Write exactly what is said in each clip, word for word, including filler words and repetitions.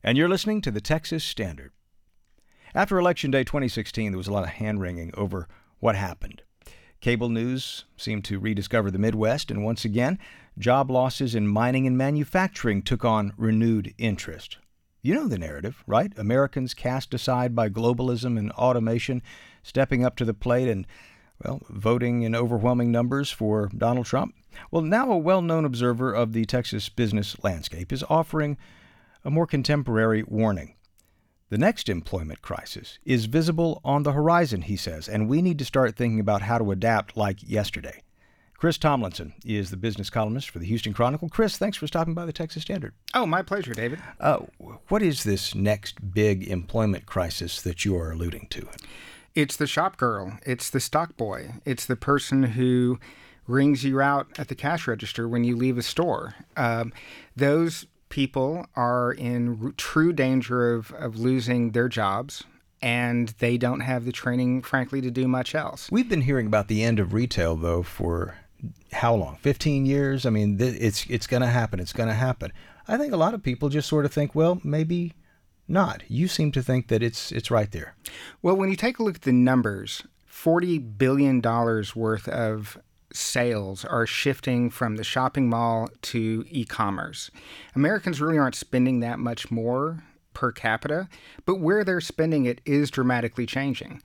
And you're listening to the Texas Standard. After Election Day twenty sixteen, there was a lot of hand-wringing over what happened. Cable news seemed to rediscover the Midwest, and once again, job losses in mining and manufacturing took on renewed interest. You know the narrative, right? Americans cast aside by globalism and automation, stepping up to the plate and, well, voting in overwhelming numbers for Donald Trump. Well, now a well-known observer of the Texas business landscape is offering a more contemporary warning. The next employment crisis is visible on the horizon, he says, and we need to start thinking about how to adapt like yesterday. Chris Tomlinson is the business columnist for the Houston Chronicle. Chris, thanks for stopping by the Texas Standard. Oh, my pleasure, David. Uh, what is this next big employment crisis that you are alluding to? It's the shop girl. It's the stock boy. It's the person who rings you out at the cash register when you leave a store. Um, those people are in r- true danger of, of losing their jobs, and they don't have the training, frankly, to do much else. We've been hearing about the end of retail, though, for how long? fifteen years? I mean, th- it's it's going to happen. It's going to happen. I think a lot of people just sort of think, well, maybe not. You seem to think that it's it's right there. Well, when you take a look at the numbers, forty billion dollars worth of sales are shifting from the shopping mall to e-commerce. Americans really aren't spending that much more per capita, but where they're spending it is dramatically changing.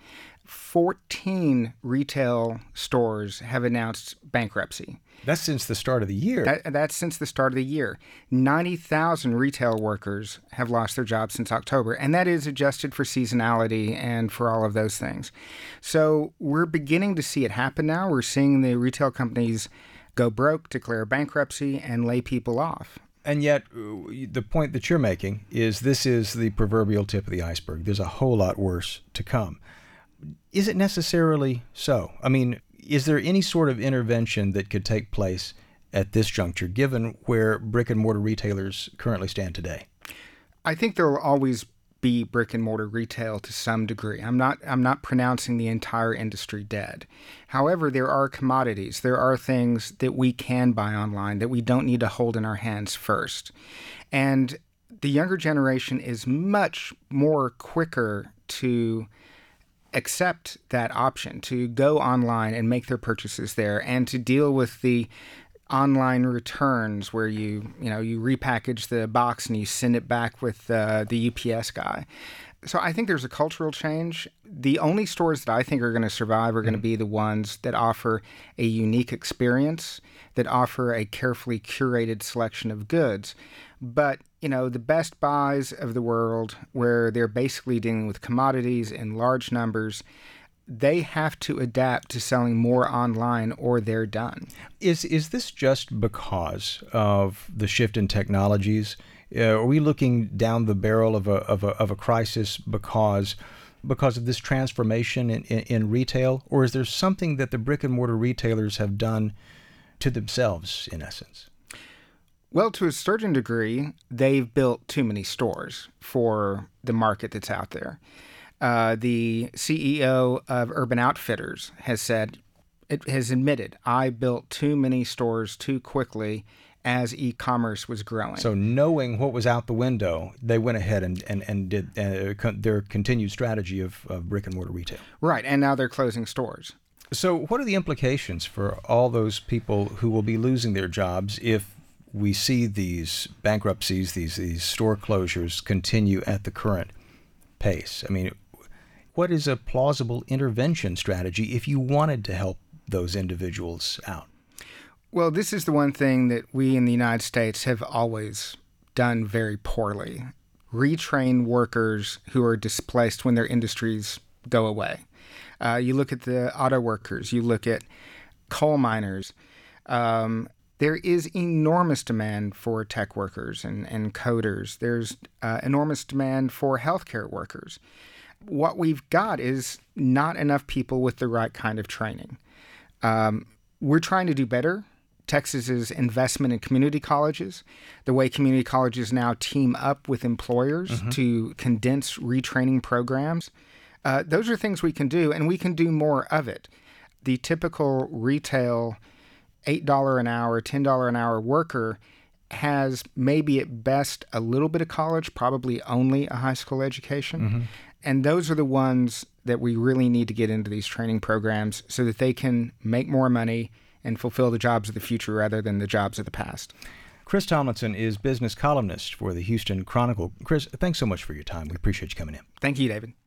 fourteen retail stores have announced bankruptcy. That's since the start of the year. That, that's since the start of the year. ninety thousand retail workers have lost their jobs since October, and that is adjusted for seasonality and for all of those things. So we're beginning to see it happen now. We're seeing the retail companies go broke, declare bankruptcy, and lay people off. And yet, the point that you're making is this is the proverbial tip of the iceberg. There's a whole lot worse to come. Is it necessarily so? I mean, is there any sort of intervention that could take place at this juncture, given where brick and mortar retailers currently stand today? I think there will always be brick and mortar retail to some degree. I'm not I'm not pronouncing the entire industry dead. However, there are commodities. There are things that we can buy online that we don't need to hold in our hands first. And the younger generation is much more quicker to accept that option, to go online and make their purchases there, and to deal with the online returns where you, you know, you repackage the box and you send it back with uh, the U P S guy. So I think there's a cultural change. The only stores that I think are going to survive are going to be the ones that offer a unique experience, that offer a carefully curated selection of goods. But, you know, the Best Buys of the world, where they're basically dealing with commodities in large numbers, they have to adapt to selling more online or they're done. Is is this just because of the shift in technologies? Uh, are we looking down the barrel of a of a of a crisis because because of this transformation in, in, in retail, or is there something that the brick and mortar retailers have done to themselves, in essence? Well, to a certain degree, they've built too many stores for the market that's out there. Uh, the C E O of Urban Outfitters has said, it has admitted, I built too many stores too quickly as e-commerce was growing. So knowing what was out the window, they went ahead and, and, and did uh, con- their continued strategy of, of brick and mortar retail. Right, and now they're closing stores. So what are the implications for all those people who will be losing their jobs if we see these bankruptcies, these these store closures continue at the current pace? I mean, what is a plausible intervention strategy if you wanted to help those individuals out? Well, this is the one thing that we in the United States have always done very poorly. Retrain workers who are displaced when their industries go away. Uh, you look at the auto workers, you look at coal miners. Um, there is enormous demand for tech workers and, and coders. There's uh, enormous demand for healthcare workers. What we've got is not enough people with the right kind of training. Um, we're trying to do better. Texas's investment in community colleges, the way community colleges now team up with employers mm-hmm. to condense retraining programs, uh, those are things we can do, and we can do more of it. The typical retail eight dollars an hour, ten dollars an hour worker has maybe at best a little bit of college, probably only a high school education. Mm-hmm. And those are the ones that we really need to get into these training programs so that they can make more money and fulfill the jobs of the future rather than the jobs of the past. Chris Tomlinson is business columnist for the Houston Chronicle. Chris, thanks so much for your time. We appreciate you coming in. Thank you, David.